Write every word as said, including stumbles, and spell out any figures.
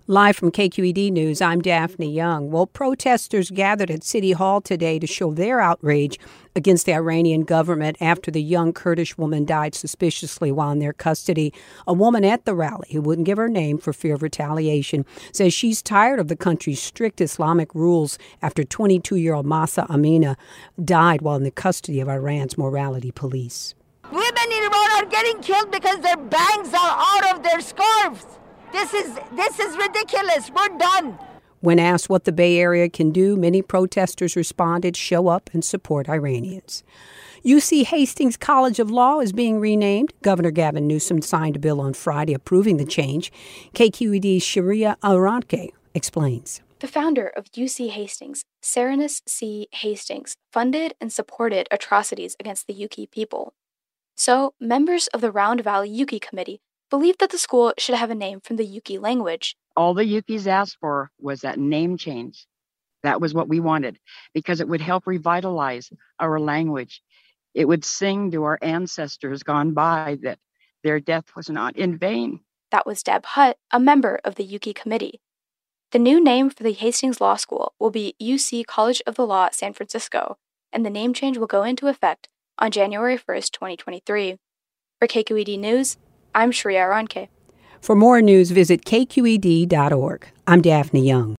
Live from K Q E D News, I'm Daphne Young. Well, protesters gathered at City Hall today to show their outrage against the Iranian government after the young Kurdish woman died suspiciously while in their custody. A woman at the rally, who wouldn't give her name for fear of retaliation, says she's tired of the country's strict Islamic rules after twenty-two-year-old Mahsa Amini died while in the custody of Iran's morality police. Women in Iran are getting killed because their bangs are out of their scarves. This is this is ridiculous. We're done. When asked what the Bay Area can do, many protesters responded, show up and support Iranians. U C Hastings College of Law is being renamed. Governor Gavin Newsom signed a bill on Friday approving the change. K Q E D's Sharia Aranke explains. The founder of U C Hastings, Serenus C. Hastings, funded and supported atrocities against the Yuki people. So, members of the Round Valley Yuki Committee believed that the school should have a name from the Yuki language. All the Yukis asked for was that name change. That was what we wanted, because it would help revitalize our language. It would sing to our ancestors gone by that their death was not in vain. That was Deb Hutt, a member of the Yuki Committee. The new name for the Hastings Law School will be U C College of the Law San Francisco, and the name change will go into effect on January first, twenty twenty-three. For K Q E D News, I'm Sharia Aranke. For more news, visit K Q E D dot org. I'm Daphne Young.